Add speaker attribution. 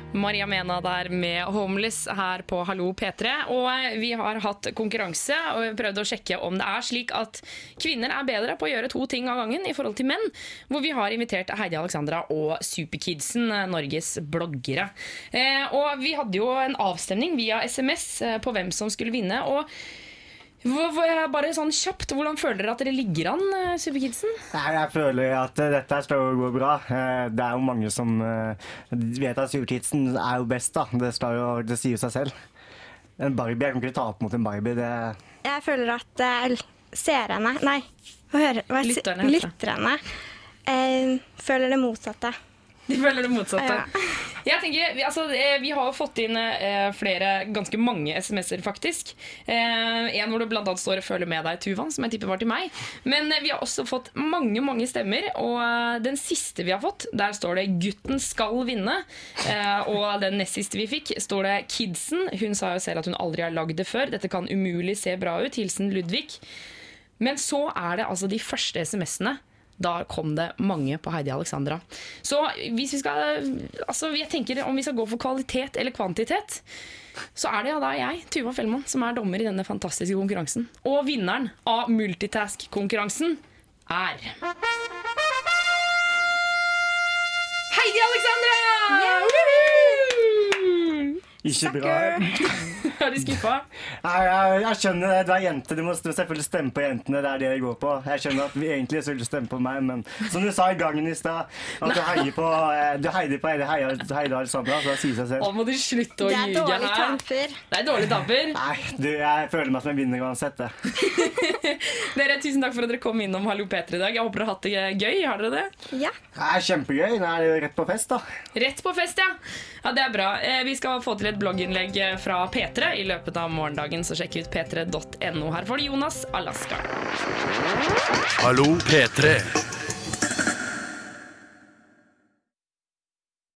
Speaker 1: Maria Mena der med Homeless her på Hallo P3. Og vi har hatt konkurranse og prøvd å sjekke om det slik at kvinner bedre på å gjøre 2 ting av gangen i forhold til menn, hvor vi har invitert Heidi Alexandra og Superkidsen, Norges bloggere. Og vi hadde jo en avstemning via SMS på hvem som skulle vinne, og bare sånn kjapt, hvordan føler dere at dere ligger an, Superkidsen?
Speaker 2: Jeg føler at dette skal gå bra. Det jo mange som vet at Superkidsen jo best da. Det sier jo seg selv. En Barbie, jeg kan ikke ta opp mot en Barbie.
Speaker 3: Jeg føler at lytterne føler det motsatte.
Speaker 1: De føler det motsatte.
Speaker 3: Ja.
Speaker 1: Jeg tenker, vi har fått inn ganske mange sms'er faktisk. En hvor det blant annet står «Føler med deg, Tuvan», som jeg tipper var til meg. Men vi har også fått mange stemmer, og den siste vi har fått, der står det «Gutten skal vinne». Og den nest siste vi fikk, står det «Kidsen». Hun sa jo selv at hun aldri har lagd det før. Dette kan umulig se bra ut. Hilsen Ludvig. Men så det altså de første sms'ene. Da kom det mange på Heidi Alexandra. Så hvis vi skal, jeg tenker om vi skal gå for kvalitet eller kvantitet, så det da jeg, Tuva Fellmann, som dommer i denne fantastiske konkurransen. Og vinneren av multitask-konkurransen Heidi Alexandra!
Speaker 2: Ikke bra.
Speaker 1: Er du skuffet?
Speaker 2: Jeg skjønner det, du jente, du må selvfølgelig stemme på jentene, det det jeg går på. Jeg skjønner at vi egentlig skulle stemme på meg, men som du sa i gangen i sted, at du heier på Heidi Alexandra, så det sier seg selv.
Speaker 1: Må du slutte å ljuge her.
Speaker 3: Dårlig taper.
Speaker 1: Det dårlig taper.
Speaker 2: Nei, jeg føler meg som en vinner uansett det.
Speaker 1: Dere, tusen takk for at dere kom innom Hallo P3 i dag. Jeg håper dere har hatt det gøy, har dere det?
Speaker 3: Ja.
Speaker 2: Kjempegøy, det jo rett på fest da.
Speaker 1: Rett på fest, ja. Ja, det bra. Vi skal få til et blogginnlegg fra P3 i løpet av morgendagen, så sjekk ut p3.no. Her får du Jonas Alaska.
Speaker 4: Hallo P3.